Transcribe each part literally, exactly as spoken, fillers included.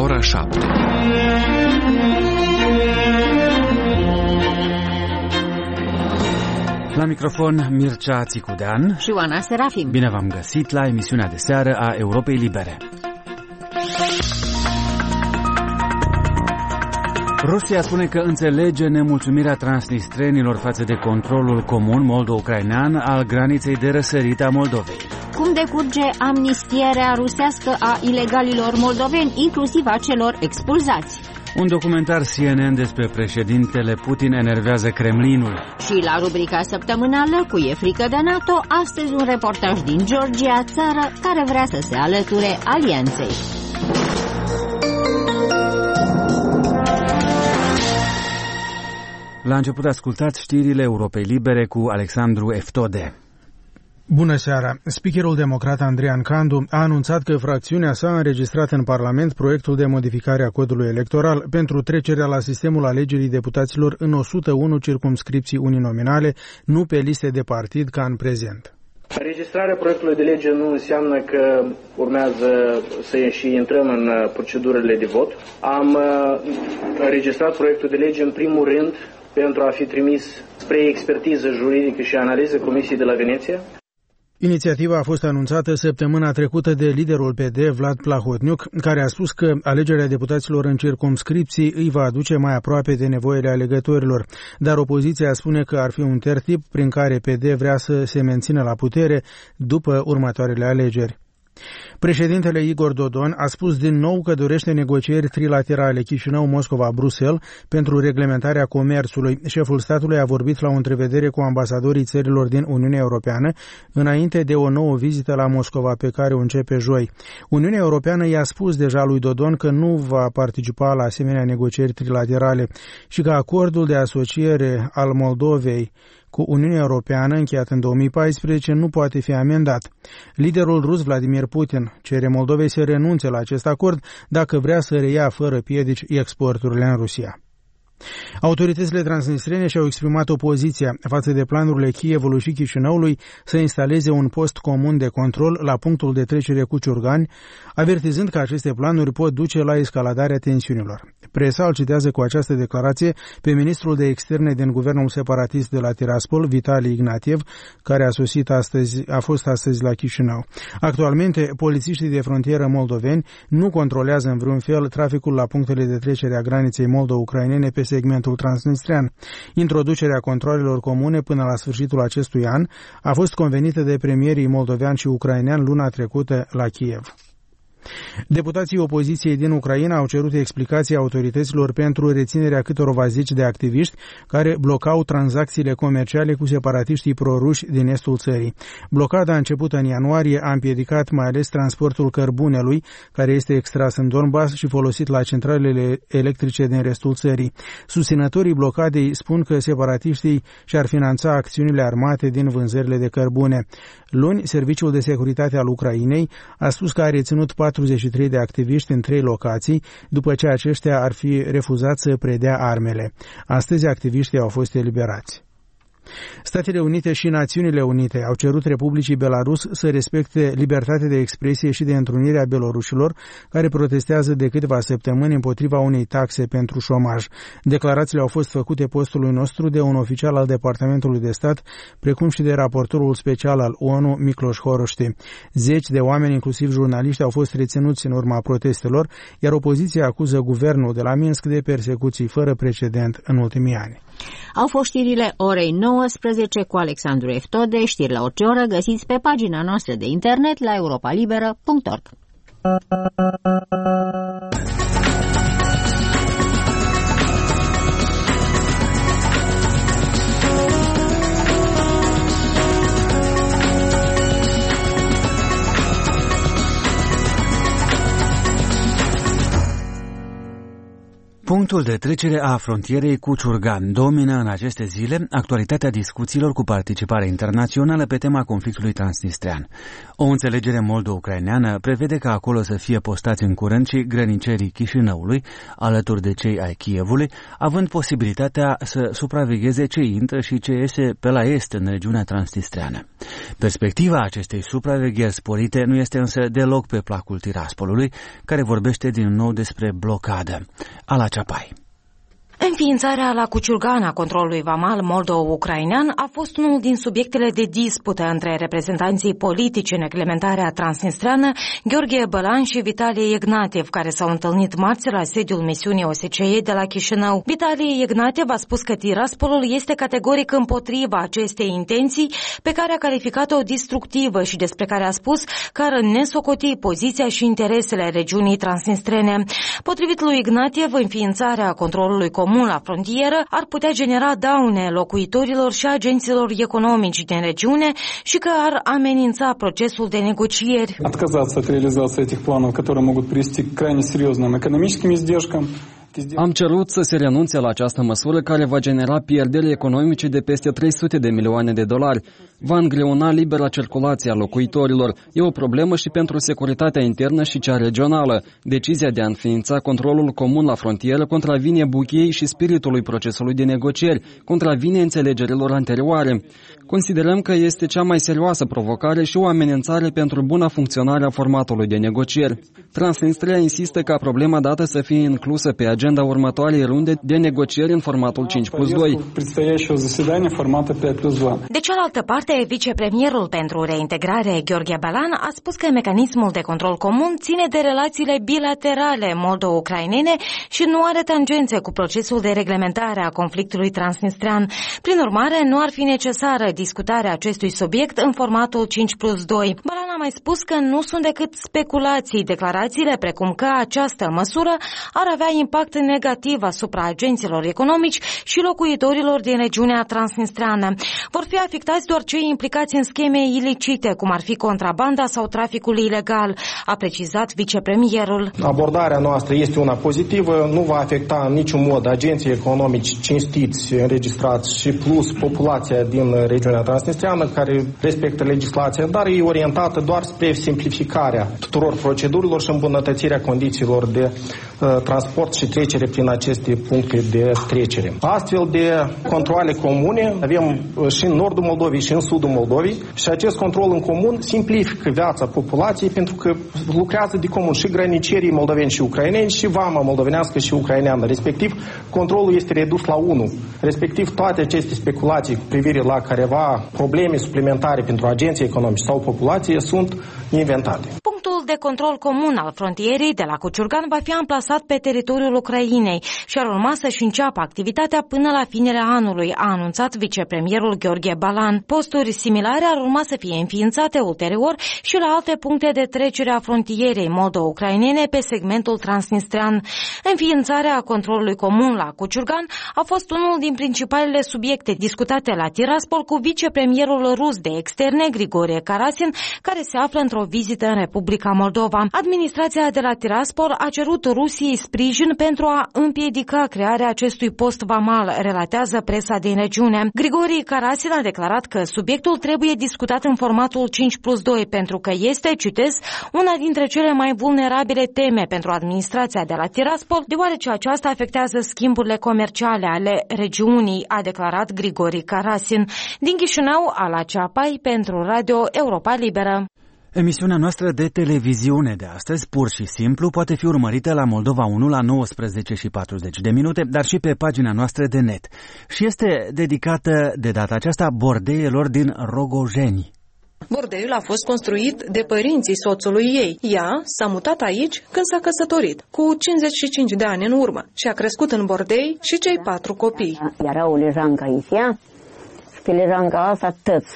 ora șapte. La microfon Mircea Țicudean și Oana Serafim. Bine v-am găsit la emisiunea de seară a Europei Libere. Rusia spune că înțelege nemulțumirea transnistrenilor față de controlul comun moldo-ucrainean al graniței de răsărit a Moldovei. Cum decurge amnistierea rusească a ilegalilor moldoveni, inclusiv a celor expulzați? Un documentar C N N despre președintele Putin enervează Kremlinul. Și la rubrica săptămânală cu E frică de NATO, astăzi un reportaj din Georgia, țară care vrea să se alăture alianței. La început ascultați știrile Europei Libere cu Alexandru Eftode. Bună seara! Speakerul democrat Andrian Candu a anunțat că fracțiunea sa a înregistrat în Parlament proiectul de modificare a codului electoral pentru trecerea la sistemul alegerii deputaților în o sută unu circumscripții uninominale, nu pe liste de partid ca în prezent. Înregistrarea proiectului de lege nu înseamnă că urmează să și intrăm în procedurile de vot. Am înregistrat proiectul de lege în primul rând pentru a fi trimis spre expertiză juridică și analiză Comisiei de la Veneția. Inițiativa a fost anunțată săptămâna trecută de liderul P D, Vlad Plahotniuc, care a spus că alegerea deputaților în circumscripții îi va aduce mai aproape de nevoile alegătorilor, dar opoziția spune că ar fi un tertip prin care P D vrea să se mențină la putere după următoarele alegeri. Președintele Igor Dodon a spus din nou că dorește negocieri trilaterale Chișinău-Moscova-Bruxelles pentru reglementarea comerțului. Șeful statului a vorbit la o întrevedere cu ambasadorii țărilor din Uniunea Europeană înainte de o nouă vizită la Moscova pe care o începe joi. Uniunea Europeană i-a spus deja lui Dodon că nu va participa la asemenea negocieri trilaterale și că acordul de asociere al Moldovei cu Uniunea Europeană, încheiat în două mii paisprezece, nu poate fi amendat. Liderul rus Vladimir Putin cere Moldovei să renunțe la acest acord dacă vrea să reia fără piedici exporturile în Rusia. Autoritățile transnistrene și-au exprimat opoziția față de planurile Kievului și Chișinăului să instaleze un post comun de control la punctul de trecere cu Ciurgani, avertizând că aceste planuri pot duce la escaladarea tensiunilor. Presa îl citează cu această declarație pe ministrul de externe din guvernul separatist de la Tiraspol, Vitali Ignatiev, care a sosit astăzi, a fost astăzi la Chișinău. Actualmente, polițiștii de frontieră moldoveni nu controlează în vreun fel traficul la punctele de trecere a graniței moldo-ucrainene pe segmentul transnistrean. Introducerea controalelor comune până la sfârșitul acestui an a fost convenită de premierii moldovean și ucrainean luna trecută la Kiev. Deputații opoziției din Ucraina au cerut explicații autorităților pentru reținerea câtorva zeci de activiști care blocau tranzacțiile comerciale cu separatiștii proruși din estul țării. Blocada a început în ianuarie, a împiedicat mai ales transportul cărbunelui, care este extras în Donbass și folosit la centralele electrice din restul țării. Susținătorii blocadei spun că separatiștii și-ar finanța acțiunile armate din vânzările de cărbune. Luni, Serviciul de Securitate al Ucrainei a spus că a reținut patruzeci și trei de activiști în trei locații, după ce aceștia ar fi refuzat să predea armele. Astăzi, activiștii au fost eliberați. Statele Unite și Națiunile Unite au cerut Republicii Belarus să respecte libertatea de expresie și de întrunire a belorușilor care protestează de câteva săptămâni împotriva unei taxe pentru șomaj. Declarațiile au fost făcute postului nostru de un oficial al Departamentului de Stat, precum și de raportorul special al O N U, Miklos Horoști. Zeci de oameni, inclusiv jurnaliști, au fost reținuți în urma protestelor, iar opoziția acuză guvernul de la Minsk de persecuții fără precedent în ultimii ani. Au fost știrile orei nouăsprezece cu Alexandru Eftode. Știri la orice oră găsiți pe pagina noastră de internet la europalibera punct org. punctul de trecere a frontierei cu Ciurgan domină în aceste zile actualitatea discuțiilor cu participare internațională pe tema conflictului transnistrean. O înțelegere moldo-ucraineană prevede ca acolo să fie postați în curând și grănicerii Chișinăului, alături de cei ai Kievului, având posibilitatea să supravegheze ce intră și ce iese pe la est în regiunea transnistreană. Perspectiva acestei supravegheri sporite nu este însă deloc pe placul Tiraspolului, care vorbește din nou despre blocadă. Ala Ceapai. Înființarea la Cuciurgan a controlului vamal moldo-ucrainean a fost unul din subiectele de dispută între reprezentanții politici în reglementarea transnistreană, Gheorghe Bălan și Vitalie Ignatiev, care s-au întâlnit marți la sediul misiunii O S C E de la Chișinău. Vitalie Ignatiev a spus că Tiraspolul este categoric împotriva acestei intenții, pe care a calificat-o destructivă și despre care a spus că ar nesocoti poziția și interesele regiunii transnistrene. Potrivit lui Ignatiev, înființarea controlului comun la frontieră ar putea genera daune locuitorilor și agenților economici din regiune și că ar amenința procesul de negocieri. Отказаться от реализации этих планов, которые могут привести к крайне серьезным экономическим издержкам. Am cerut să se renunțe la această măsură care va genera pierderi economice de peste trei sute de milioane de dolari. Va îngreuna libera circulație a locuitorilor. E o problemă și pentru securitatea internă și cea regională. Decizia de a înființa controlul comun la frontieră contravine buchiei și spiritului procesului de negocieri, contravine înțelegerilor anterioare. Considerăm că este cea mai serioasă provocare și o amenințare pentru buna funcționare a formatului de negocieri. Transnistria insistă ca problema dată să fie inclusă pe agenda următoarei runde de negocieri în formatul cinci plus doi. De cealaltă parte, vicepremierul pentru reintegrare, Gheorghe Bălan, a spus că mecanismul de control comun ține de relațiile bilaterale moldo-ucrainene și nu are tangențe cu procesul de reglementare a conflictului transnistrean. Prin urmare, nu ar fi necesară discutarea acestui subiect în formatul cinci plus doi. Bălan a mai spus că nu sunt decât speculații, declarațiile precum că această măsură ar avea impact negativ asupra agenților economici și locuitorilor din regiunea transnistreană. Vor fi afectați doar cei implicați în scheme ilicite, cum ar fi contrabanda sau traficul ilegal, a precizat vicepremierul. Abordarea noastră este una pozitivă, nu va afecta în niciun mod agenții economici cinstiți, înregistrați și plus populația din regiunea transnistreană care respectă legislația, dar e orientată doar spre simplificarea tuturor procedurilor și îmbunătățirea condițiilor de uh, transport și trecere prin aceste puncte de trecere. Astfel de controale comune avem și în nordul Moldovei și în sudul Moldovei și acest control în comun simplifică viața populației pentru că lucrează de comun și granicerii moldoveni și ucraineni și vama moldovenească și ucraineană. Respectiv, controlul este redus la unu. Respectiv, toate aceste speculații cu privire la careva probleme suplimentare pentru agenții economici sau populație sunt inventate. Punctul de control comun al frontierei de la Cuciurgan va fi amplasat pe teritoriul Ucrainei și ar urma să-și înceapă activitatea până la finele anului, a anunțat vicepremierul Gheorghe Bălan. Posturi similare ar urma să fie înființate ulterior și la alte puncte de trecere a frontierei moldo-ucrainene pe segmentul transnistrean. Înființarea controlului comun la Cuciurgan a fost unul din principalele subiecte discutate la Tiraspol cu vicepremierul rus de externe Grigore Karasin, care se află într-o vizită în Republica Moldova. Administrația de la Tiraspol a cerut Rusiei sprijin pentru a împiedica crearea acestui post vamal, relatează presa din regiune. Grigori Karasin a declarat că subiectul trebuie discutat în formatul cinci plus doi pentru că este, citez, una dintre cele mai vulnerabile teme pentru administrația de la Tiraspol, deoarece aceasta afectează schimburile comerciale ale regiunii, a declarat Grigori Karasin. Din Chișinău, Ala Ceapai pentru Radio Europa Liberă. Emisiunea noastră de televiziune de astăzi, pur și simplu, poate fi urmărită la Moldova unu la nouăsprezece și patruzeci de minute, dar și pe pagina noastră de net. Și este dedicată de data aceasta bordeielor din Rogojeni. Bordeiul a fost construit de părinții soțului ei. Ea s-a mutat aici când s-a căsătorit, cu cincizeci și cinci de ani în urmă, și a crescut în bordei și cei patru copii. Era o lejancă aici, și pe lejanca asta tăți,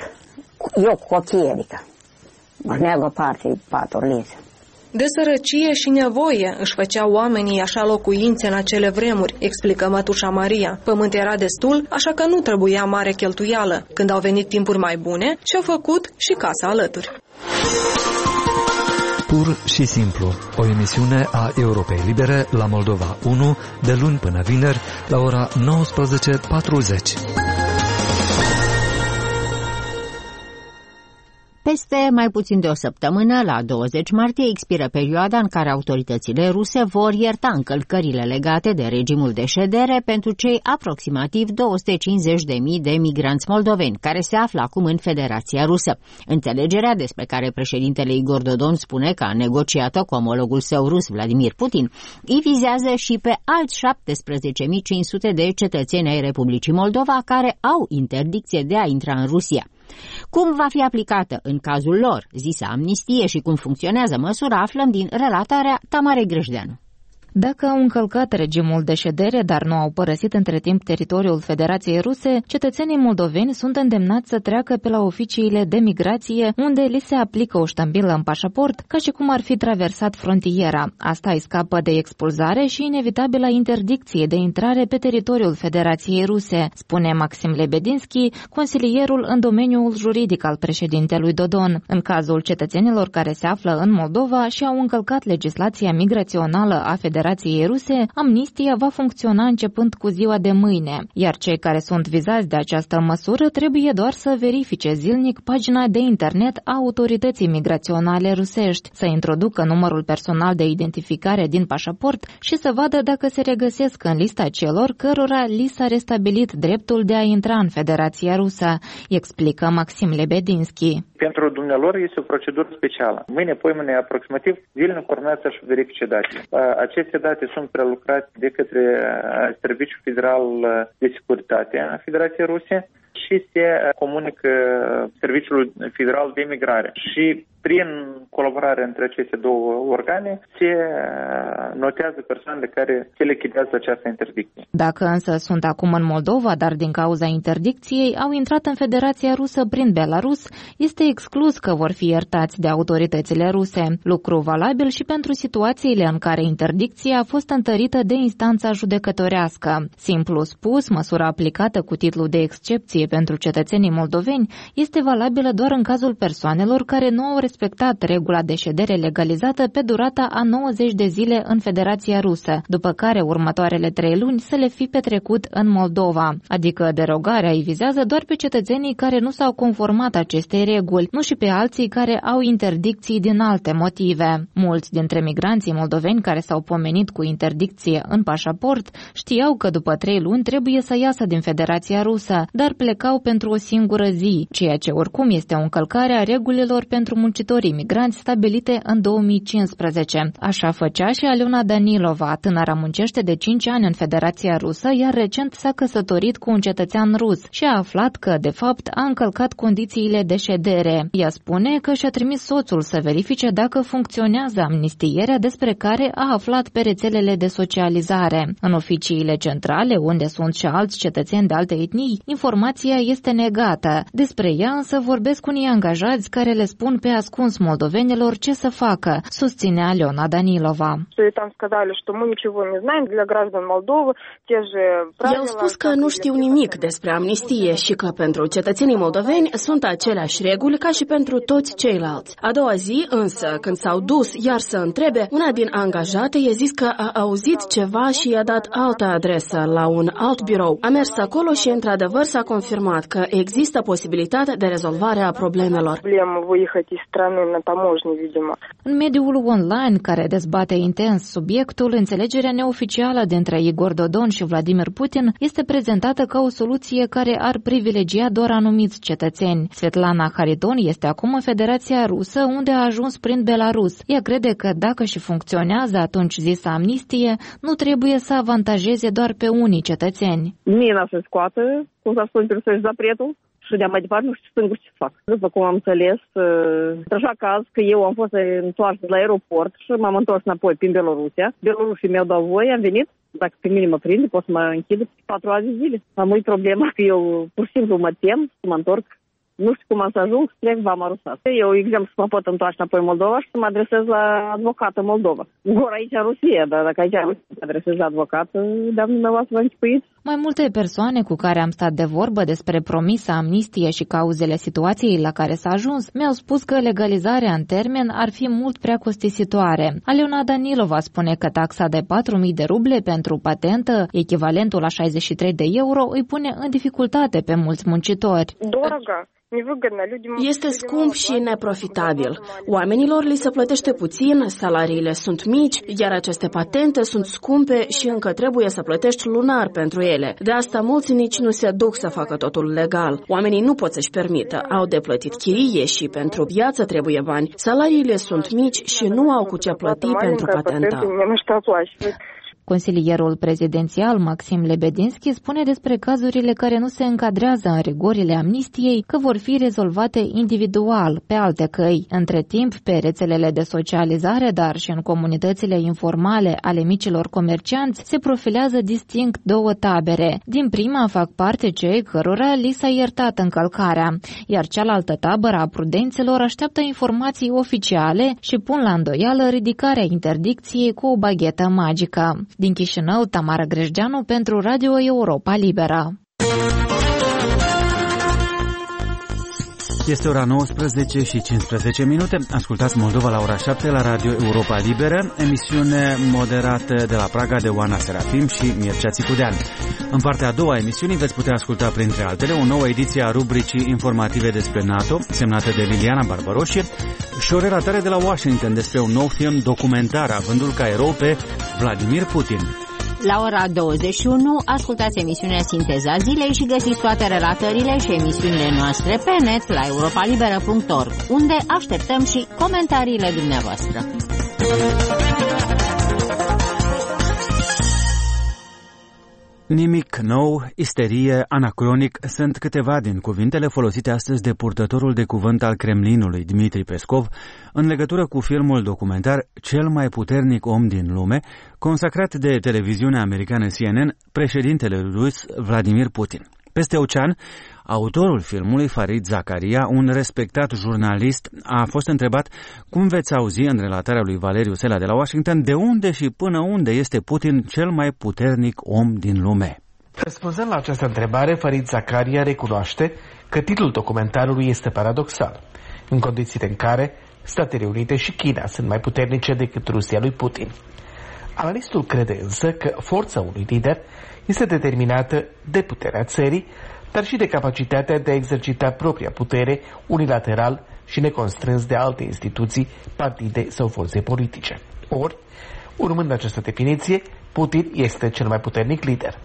eu cu cochii, adică. Mărneagă parte, patru lise. De sărăcie și nevoie își făceau oamenii așa locuințe în acele vremuri, explică mătușa Maria. Pământ era destul, așa că nu trebuia mare cheltuială. Când au venit timpuri mai bune, și-au făcut și casa alături. Pur și simplu, o emisiune a Europei Libere la Moldova unu, de luni până vineri, la ora nouăsprezece patruzeci. Peste mai puțin de o săptămână, la douăzeci martie, expiră perioada în care autoritățile ruse vor ierta încălcările legate de regimul de ședere pentru cei aproximativ două sute cincizeci de mii de migranți moldoveni care se află acum în Federația Rusă. Înțelegerea despre care președintele Igor Dodon spune că a negociat-o cu omologul său rus, Vladimir Putin, îi vizează și pe alți șaptesprezece mii cinci sute de cetățeni ai Republicii Moldova care au interdicție de a intra în Rusia. Cum va fi aplicată în cazul lor zisă amnistie și cum funcționează măsura, aflăm din relatarea Tamarei Grăjdeanu. Dacă au încălcat regimul de ședere, dar nu au părăsit între timp teritoriul Federației Ruse, cetățenii moldoveni sunt îndemnați să treacă pe la oficiile de migrație, unde li se aplică o ștambilă în pașaport, ca și cum ar fi traversat frontiera. Asta îi scapă de expulzare și inevitabila interdicție de intrare pe teritoriul Federației Ruse, spune Maxim Lebedinski, consilierul în domeniul juridic al președintelui Dodon. În cazul cetățenilor care se află în Moldova și au încălcat legislația migrațională a Federației Federației Ruse, amnistia va funcționa începând cu ziua de mâine, iar cei care sunt vizați de această măsură trebuie doar să verifice zilnic pagina de internet a autorității migraționale rusești, să introducă numărul personal de identificare din pașaport și să vadă dacă se regăsesc în lista celor cărora li s-a restabilit dreptul de a intra în Federația Rusă, explică Maxim Lebedinski. Pentru dumnealor este o procedură specială. Mâine, poimâine, aproximativ, zilnic urmează să-și verifice date. Aceste date sunt prelucrate de către Serviciul Federal de Securitate a Federației Ruse și se comunică Serviciul Federal de Migrare. Și prin colaborare între aceste două organe se notează persoanele care se lichidează această interdicție. Dacă însă sunt acum în Moldova, dar din cauza interdicției au intrat în Federația Rusă prin Belarus, este exclus că vor fi iertați de autoritățile ruse, lucru valabil și pentru situațiile în care interdicția a fost întărită de instanța judecătorească. Simplu spus, măsura aplicată cu titlu de excepție pentru cetățenii moldoveni este valabilă doar în cazul persoanelor care nu au respectat regula de ședere legalizată pe durata a nouăzeci de zile în Federația Rusă, după care următoarele trei luni să le fi petrecut în Moldova. Adică derogarea îi vizează doar pe cetățenii care nu s-au conformat acestei reguli, nu și pe alții care au interdicții din alte motive. Mulți dintre migranții moldoveni care s-au pomenit cu interdicție în pașaport știau că după trei luni trebuie să iasă din Federația Rusă, dar plecau pentru o singură zi, ceea ce oricum este o încălcare a regulilor pentru muncitorii migranți stabilite în două mii cincisprezece. Așa făcea și Aliona Danilova, tânăra muncește de cinci ani în Federația Rusă, iar recent s-a căsătorit cu un cetățean rus și a aflat că, de fapt, a încălcat condițiile de ședere. Ea spune că și-a trimis soțul să verifice dacă funcționează amnistierea despre care a aflat pe rețelele de socializare. În oficiile centrale, unde sunt și alți cetățeni de alte etnii, informația este negată. Despre ea însă vorbesc unii angajați care le spun pe ascuns moldovenilor ce să facă, susține Aliona Danilova. I-au spus că nu știu nimic despre amnistie și că pentru cetățenii moldoveni sunt aceleași reguli ca și pentru toți ceilalți. A doua zi, însă, când s-au dus iar să întrebe, una din angajate i-a zis că a auzit ceva și i-a dat altă adresă la un alt birou. A mers acolo și, într-adevăr, s-a confirmat că există posibilitatea de rezolvare a problemelor. În mediul online, care dezbate intens subiectul, înțelegerea neoficială dintre Igor Dodon și Vladimir Putin este prezentată ca o soluție care ar privilegia doar anumiți cetățeni. Svetlana Haridon este acum în Federația Rusă, unde a ajuns prin Belarus. Ea crede că dacă și funcționează atunci zisa amnistie, nu trebuie să avantajeze doar pe unii cetățeni. Mina se scoată, cum s-a spus, pentru zapretul. Și de-a mai departe nu știu singur ce fac. După cum am înțeles, așa caz că eu am fost întors la aeroport și m-am întors înapoi prin Belorusia. Belorușii mi-au dat voie, am venit. Dacă pe mine mă prinde, pot să mă închid patru ani de zile. Am uit problema că eu pur și simplu mă tem să mă întorc. Nu știu cum am să ajung să trec Vama Rusat. Eu, exemplu, să mă pot întoarce înapoi în Moldova și să mă adresez la advocată Moldova. Vor aici în Rusia, dar dacă aici în Rusia mă adresez la advocată, de-am dumneavoastră vă închipuiți. Mai multe persoane cu care am stat de vorbă despre promisa amnistie și cauzele situației la care s-a ajuns mi-au spus că legalizarea în termen ar fi mult prea costisitoare. Aliona Danilova spune că taxa de patru mii de ruble pentru patentă, echivalentul la șaizeci și trei de euro, îi pune în dificultate pe mulți muncitori. Este scump și neprofitabil. Oamenilor li se plătește puțin, salariile sunt mici, iar aceste patente sunt scumpe și încă trebuie să plătești lunar pentru ele. De asta mulți nici nu se duc să facă totul legal. Oamenii nu pot să-și permită, au de plătit chirie și pentru viață trebuie bani. Salariile sunt mici și nu au cu ce plăti pentru patentă. Consilierul prezidențial Maxim Lebedinski spune despre cazurile care nu se încadrează în rigorile amnistiei că vor fi rezolvate individual, pe alte căi. Între timp, pe rețelele de socializare, dar și în comunitățile informale ale micilor comercianți, se profilează distinct două tabere. Din prima fac parte cei cărora li s-a iertat încălcarea, iar cealaltă tabără a prudenților așteaptă informații oficiale și pun la îndoială ridicarea interdicției cu o baghetă magică. Din Chișinău, Tamara Grejdeanu pentru Radio Europa Liberă. Este ora nouăsprezece și cincisprezece minute. Ascultați Moldova la ora șapte la Radio Europa Liberă, emisiune moderată de la Praga de Oana Serafim și Mircea Țicudean. În partea a doua a emisiunii veți putea asculta, printre altele, o nouă ediție a rubricii informative despre NATO, semnată de Liliana Barbaroșie, și o relatare de la Washington despre un nou film documentar avândul ca erou pe Vladimir Putin. La ora douăzeci și unu ascultați emisiunea Sinteza Zilei și găsiți toate relatările și emisiunile noastre pe net la europa liberă punct org, unde așteptăm și comentariile dumneavoastră. Nimic nou, isterie, anacronic sunt câteva din cuvintele folosite astăzi de purtătorul de cuvânt al Kremlinului, Dmitri Peskov, în legătură cu filmul documentar Cel mai puternic om din lume, consacrat de televiziunea americană C N N președintele rus Vladimir Putin. Peste ocean, autorul filmului, Farid Zakaria, un respectat jurnalist, a fost întrebat cum veți auzi în relatarea lui Valeriu Sela de la Washington de unde și până unde este Putin cel mai puternic om din lume. Răspunzând la această întrebare, Farid Zakaria recunoaște că titlul documentarului este paradoxal, în condițiile în care Statele Unite și China sunt mai puternice decât Rusia lui Putin. Analistul crede însă că forța unui lider este determinată de puterea țării, dar și de capacitatea de a exercita propria putere unilateral și neconstrâns de alte instituții, partide sau forțe politice. Ori, urmând această definiție, Putin este cel mai puternic lider.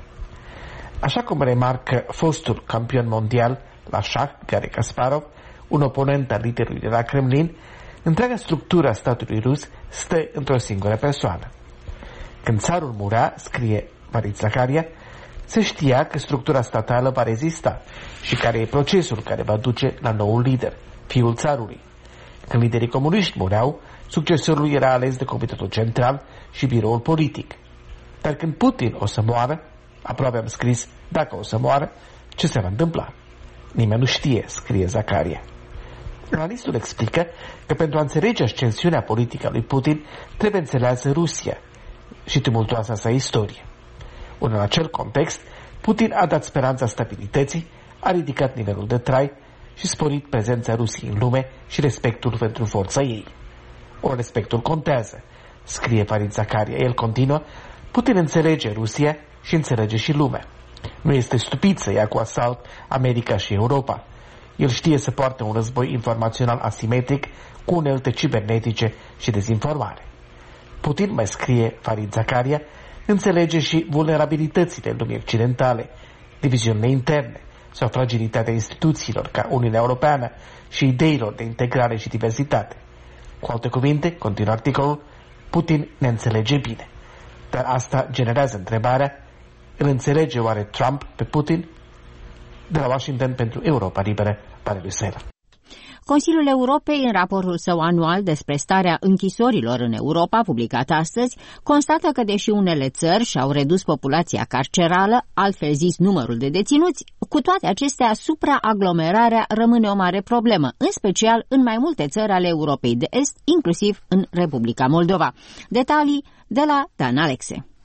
Așa cum remarcă fostul campion mondial la șah, Garry Kasparov, un oponent al liderului de la Kremlin, întreaga structură a statului rus stă într-o singură persoană. Când țarul murea, scrie Farid Zakaria, se știa că structura statală va rezista și care e procesul care va duce la noul lider, fiul țarului. Când liderii comuniști mureau, succesorul era ales de Comitetul Central și biroul politic. Dar când Putin o să moară, aproape am scris dacă o să moară, ce se va întâmpla? Nimeni nu știe, scrie Zakaria. Analistul explică că pentru a înțelege ascensiunea politică a lui Putin trebuie înțeleasă Rusia și tumultoasa sa istorie. În acel context, Putin a dat speranța stabilității, a ridicat nivelul de trai și sporit prezența Rusiei în lume și respectul pentru forța ei. O, respectul contează, scrie Farid Zakaria. El continuă, Putin înțelege Rusia și înțelege și lumea. Nu este stupid să ia cu asalt America și Europa. El știe să poarte un război informațional asimetric cu unelte cibernetice și dezinformare. Putin, mai scrie Farid Zakaria, înțelege și vulnerabilitățile lumii occidentale, diviziunile interne sau fragilitatea instituțiilor ca Uniunea Europeană și ideilor de integrare și diversitate. Cu alte cuvinte, continuă articolul, Putin ne înțelege bine. Dar asta generează întrebarea, îl înțelege oare Trump pe Putin? De la Washington pentru Europa Liberă, Valeriu Sela. Consiliul Europei, în raportul său anual despre starea închisorilor în Europa, publicat astăzi, constată că deși unele țări și-au redus populația carcerală, altfel zis numărul de deținuți, cu toate acestea, supraaglomerarea rămâne o mare problemă, în special în mai multe țări ale Europei de Est, inclusiv în Republica Moldova. Detalii de la Dan Alexe.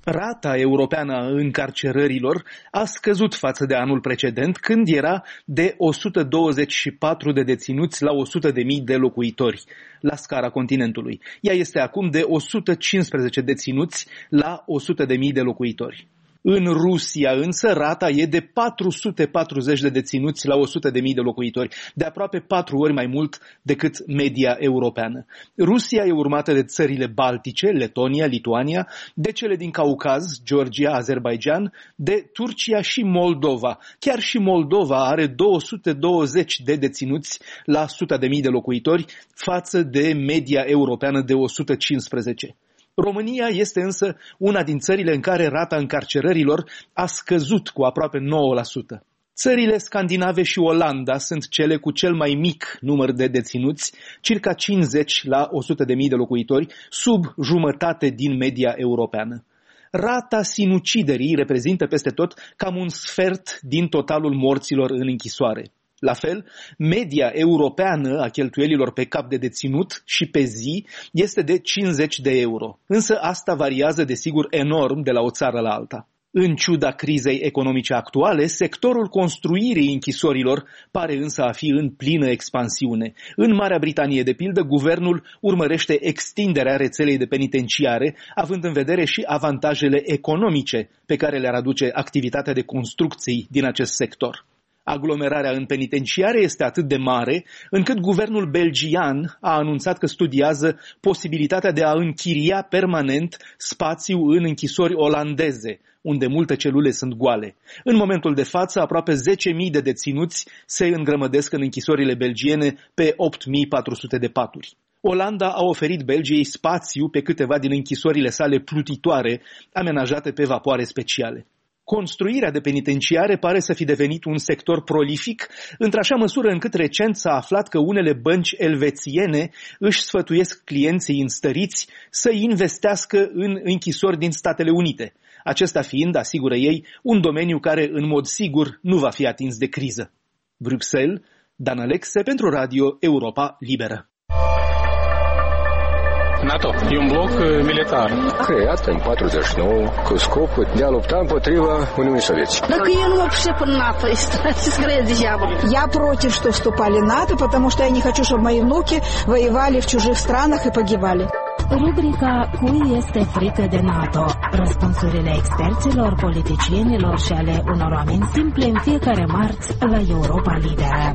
Rata europeană a încarcerărilor a scăzut față de anul precedent, când era de o sută douăzeci și patru de deținuți la o sută de mii de locuitori la scara continentului. Ea este acum de o sută cincisprezece deținuți la o sută de mii de locuitori. În Rusia însă rata e de patru sute patruzeci de deținuți la o sută de mii de locuitori, de aproape patru ori mai mult decât media europeană. Rusia e urmată de țările baltice, Letonia, Lituania, de cele din Caucaz, Georgia, Azerbaidjan, de Turcia și Moldova. Chiar și Moldova are două sute douăzeci de deținuți la o sută de mii de locuitori față de media europeană de o sută cincisprezece. România este însă una din țările în care rata încarcerărilor a scăzut cu aproape nouă la sută. Țările scandinave și Olanda sunt cele cu cel mai mic număr de deținuți, circa cincizeci la o sută de mii de locuitori, sub jumătate din media europeană. Rata sinuciderii reprezintă peste tot cam un sfert din totalul morților în închisoare. La fel, media europeană a cheltuielilor pe cap de deținut și pe zi este de cincizeci de euro. Însă asta variază desigur enorm de la o țară la alta. În ciuda crizei economice actuale, sectorul construirii închisorilor pare însă a fi în plină expansiune. În Marea Britanie, de pildă, guvernul urmărește extinderea rețelei de penitenciare, având în vedere și avantajele economice pe care le-ar aduce activitatea de construcții din acest sector. Aglomerarea în penitenciare este atât de mare, încât guvernul belgian a anunțat că studiază posibilitatea de a închiria permanent spațiu în închisori olandeze, unde multe celule sunt goale. În momentul de față, aproape zece mii de deținuți se îngrămădesc în închisorile belgiene pe opt mii patru sute de paturi. Olanda a oferit Belgiei spațiu pe câteva din închisorile sale plutitoare, amenajate pe vapoare speciale. Construirea de penitenciare pare să fi devenit un sector prolific, într-așa măsură încât recent s-a aflat că unele bănci elvețiene își sfătuiesc clienții înstăriți să investească în închisori din Statele Unite, acesta fiind, asigură ei, un domeniu care în mod sigur nu va fi atins de criză. Bruxelles, Dan Alexe pentru Radio Europa Liberă. NATO e un bloc militar creat în patruzeci și nouă cu scopul de a lupta împotriva Uniunii Sovietice. Так я не вообще по НАТО, скорее дьявол. Я против, что вступали в НАТО, потому что я не хочу, чтобы мои внуки воевали в чужих странах и погибали. Rubrica Cui este frică de NATO? Răspunsurile experților, politicienilor și ale unor oameni simple în fiecare marți la Europa Liberă.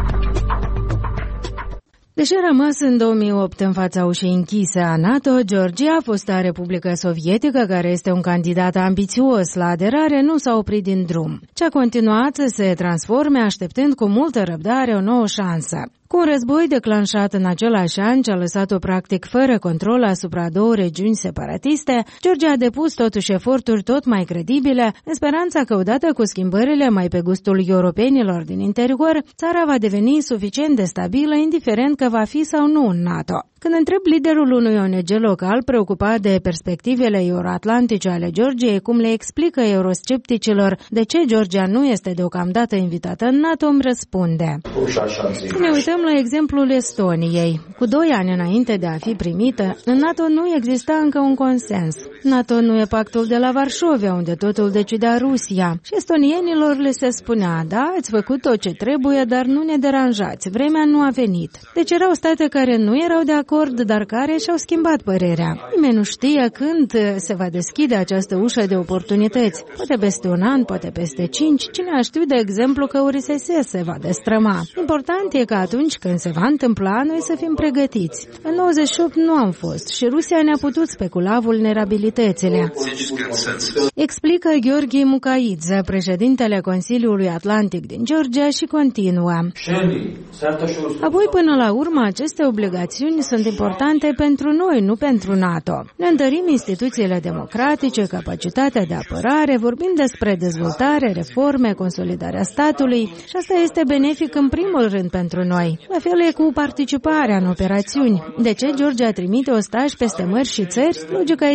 Deși a rămas în două mii opt în fața ușii închise a NATO, Georgia, fosta Republică Sovietică, care este un candidat ambițios la aderare, nu s-a oprit din drum, ci a continuat să se transforme, așteptând cu multă răbdare o nouă șansă. Cu un război declanșat în același an, ce a lăsat-o practic fără control asupra două regiuni separatiste, Georgia a depus totuși eforturi tot mai credibile, în speranța că odată cu schimbările mai pe gustul europenilor din interior, țara va deveni suficient de stabilă, indiferent că va fi sau nu în NATO. Când întreb liderul unui O N G local preocupat de perspectivele euroatlantice ale Georgiei, cum le explică euroscepticilor de ce Georgia nu este deocamdată invitată în NATO, îmi răspunde. Ne uităm la exemplul Estoniei. Cu doi ani înainte de a fi primită, în NATO nu exista încă un consens. NATO nu e pactul de la Varșovia, unde totul decidea Rusia. Și estonienilor le se spunea, da, ați făcut tot ce trebuie, dar nu ne deranjați, vremea nu a venit. Deci erau state care nu erau de acord, dar care și-au schimbat părerea. Nimeni nu știe când se va deschide această ușă de oportunități. Poate peste un an, poate peste cinci. Cine a știut, de exemplu, că U R S S se va destrăma. Important e că atunci când se va întâmpla, noi să fim pregătiți. În nouăzeci și opt nu am fost și Rusia ne-a putut specula vulnerabilitățile. Explică Gheorghe Mucaidze, președintele Consiliului Atlantic din Georgia, și continuă. Apoi, până la urmă, aceste obligațiuni sunt importante pentru noi, nu pentru NATO. Ne întărim instituțiile democratice, capacitatea de apărare, vorbim despre dezvoltare, reforme, consolidarea statului și asta este benefic în primul rând pentru noi. La fel e cu participarea în operațiuni. De ce Georgia trimite ostași peste mări și țări? Logica este simplă.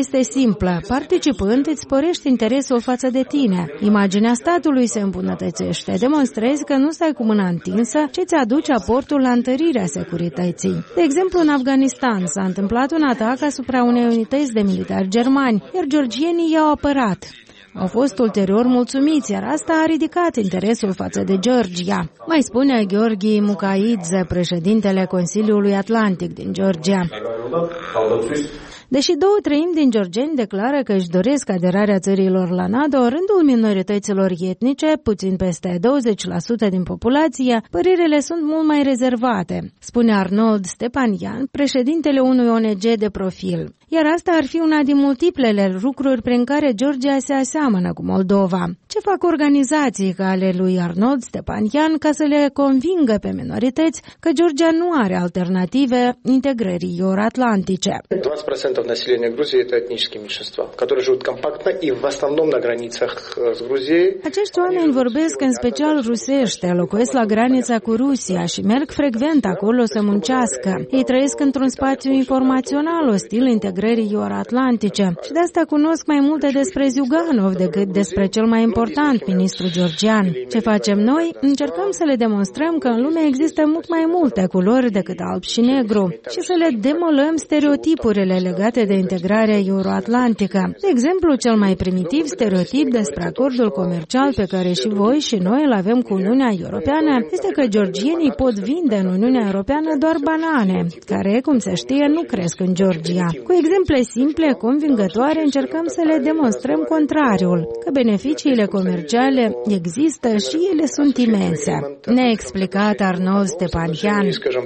simplă. Participând, îți sporești interesul față de tine. Imaginea statului se îmbunătățește. Demonstrezi că nu stai cu mâna întinsă, ci îți aduci aportul la întărirea securității. De exemplu, în Afganistan s-a întâmplat un atac asupra unei unități de militari germani, iar georgienii i-au apărat. Au fost ulterior mulțumiți, iar asta a ridicat interesul față de Georgia. Mai spune Gheorghe Mukaidze, președintele Consiliului Atlantic din Georgia. Deși două treimi din georgieni declară că își doresc aderarea țărilor la NATO, rândul minorităților etnice, puțin peste douăzeci la sută din populație, părerile sunt mult mai rezervate, spune Arnold Stepanian, președintele unui O N G de profil. Iar asta ar fi una din multiplele lucruri prin care Georgia se aseamănă cu Moldova. Ce fac organizații ca ale lui Arnold Stepanian ca să le convingă pe minorități că Georgia nu are alternative integrării euroatlantice? двадцать процентов населения Грузии это этнические меньшинства, которые живут компактно и в основном на границах с Грузией. Acești oameni vorbesc în special rusește, locuiesc la granița cu Rusia și merg frecvent acolo să muncească. Ei trăiesc într-un spațiu informațional ostil integrării euroatlantice și de asta cunosc mai multe despre Ziuganov decât despre cel mai important, ministru georgian. Ce facem noi? Încercăm să le demonstrăm că în lume există mult mai multe culori decât alb și negru și să le demolăm stereotipurile legate de integrarea euroatlantică. De exemplu, cel mai primitiv stereotip despre acordul comercial pe care și voi și noi îl avem cu Uniunea Europeană este că georgienii pot vinde în Uniunea Europeană doar banane, care, cum se știe, nu cresc în Georgia. Cu exemple simple, convingătoare, încercăm să le demonstrăm contrariul, că beneficiile comerciale există și ele sunt imense. Ne-a explicat Arnold Stepanian.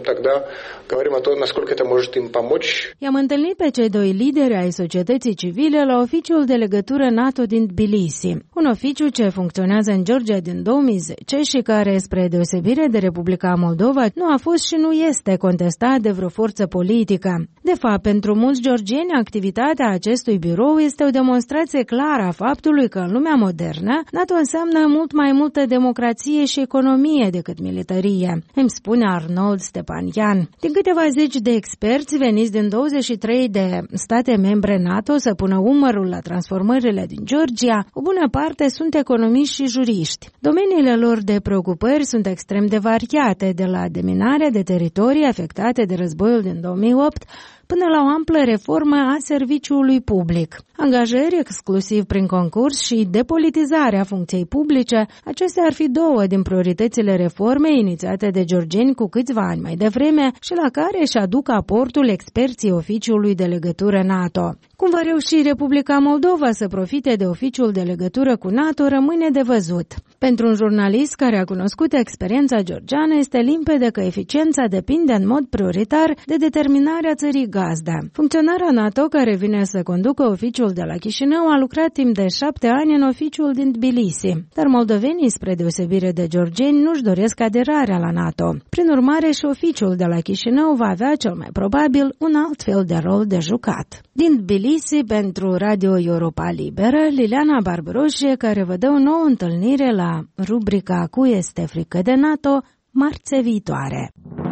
I-am întâlnit pe cei doi lideri ai societății civile la oficiul de legătură NATO din Tbilisi, un oficiu ce funcționează în Georgia din două mii zece și care, spre deosebire de Republica Moldova, nu a fost și nu este contestat de vreo forță politică. De fapt, pentru mulți georgieni, activitatea acestui birou este o demonstrație clară a faptului că în lumea modernă, NATO înseamnă mult mai multă democrație și economie decât militarie, îmi spune Arnold Stepanian. Din câteva zeci de experți veniți din douăzeci și trei de state membre NATO să pună umărul la transformările din Georgia, o bună parte sunt economiști și juriști. Domeniile lor de preocupări sunt extrem de variate, de la deminarea de teritorii afectate de războiul din două mii opt până la o amplă reformă a serviciului public. Angajări exclusiv prin concurs și depolitizarea funcției publice, acestea ar fi două din prioritățile reformei inițiate de georgieni cu câțiva ani mai devreme și la care își aduc aportul experții oficiului de legătură NATO. Cum va reuși Republica Moldova să profite de oficiul de legătură cu NATO rămâne de văzut. Pentru un jurnalist care a cunoscut experiența georgiană, este limpede că eficiența depinde în mod prioritar de determinarea țării gazdă. Funcționarea NATO care vine să conducă oficiul de la Chișinău a lucrat timp de șapte ani în oficiul din Tbilisi, dar moldovenii, spre deosebire de georgieni, nu-și doresc aderarea la NATO. Prin urmare, și oficiul de la Chișinău va avea cel mai probabil un alt fel de rol de jucat. Din Tbilisi, pentru Radio Europa Liberă, Liliana Barbaroșie, care vă dă o nouă întâlnire la rubrica Cui este frică de NATO, marțea viitoare.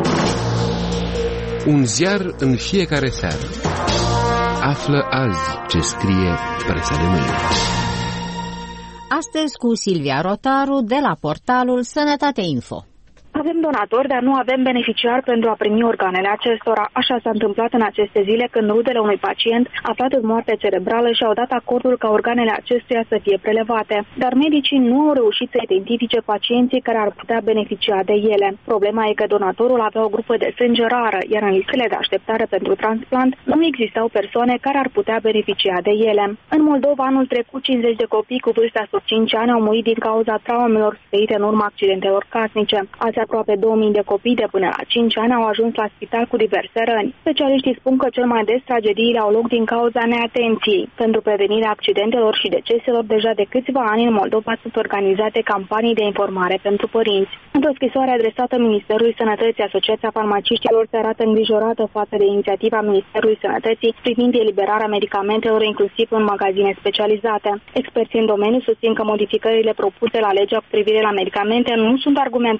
Un ziar în fiecare seară. Află azi ce scrie presa de mâine. Astăzi cu Silvia Rotaru de la portalul Sănătate Info. Avem donatori, dar nu avem beneficiari pentru a primi organele acestora. Așa s-a întâmplat în aceste zile când rudele unui pacient aflat în moarte cerebrală și-au dat acordul ca organele acestuia să fie prelevate. Dar medicii nu au reușit să identifice pacienții care ar putea beneficia de ele. Problema e că donatorul avea o grupă de sânge rară, iar în listele de așteptare pentru transplant nu existau persoane care ar putea beneficia de ele. În Moldova, anul trecut, cincizeci de copii cu vârsta sub cinci ani au murit din cauza traumelor suferite în urma accidentelor casnice. Azi aproape două mii de copii de până la cinci ani au ajuns la spital cu diverse răni. Specialiștii spun că cel mai des tragediile au loc din cauza neatenției. Pentru prevenirea accidentelor și deceselor, deja de câțiva ani în Moldova sunt organizate campanii de informare pentru părinți. Într-o scrisoare adresată Ministerului Sănătății, Asociația Farmaciștilor se arată îngrijorată față de inițiativa Ministerului Sănătății privind eliberarea medicamentelor inclusiv în magazine specializate. Experții în domeniu susțin că modificările propuse la legea cu privire la medicamente nu sunt argumentate și ar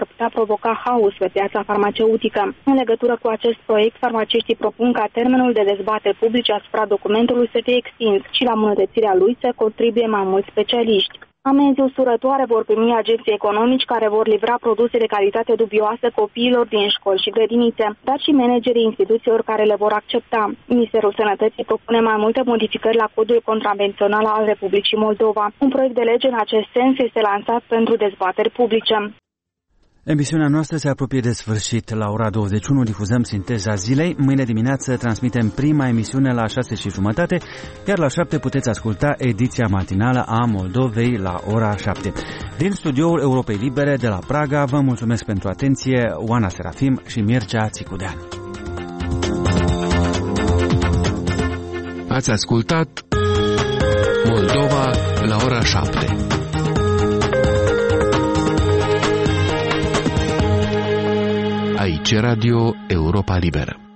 putea provoca haos pe piața farmaceutică. În legătură cu acest proiect, farmaciștii propun ca termenul de dezbateri publice asupra documentului să fie extins și la îmbunătățirea lui să contribuie mai mulți specialiști. Amenzi usurătoare vor primi agenții economici care vor livra produse de calitate dubioasă copiilor din școli și grădinițe, dar și managerii instituțiilor care le vor accepta. Ministerul Sănătății propune mai multe modificări la codul contravențional al Republicii Moldova. Un proiect de lege în acest sens este lansat pentru dezbateri publice. Emisiunea noastră se apropie de sfârșit. La ora douăzeci și unu difuzăm Sinteza Zilei. Mâine dimineață transmitem prima emisiune la șase și jumătate, iar la șapte puteți asculta ediția matinală a Moldovei la ora șapte. Din studioul Europei Libere de la Praga vă mulțumesc pentru atenție, Oana Serafim și Mircea Țicudean. Ați ascultat Moldova la ora șapte. Aici Radio Europa Liberă.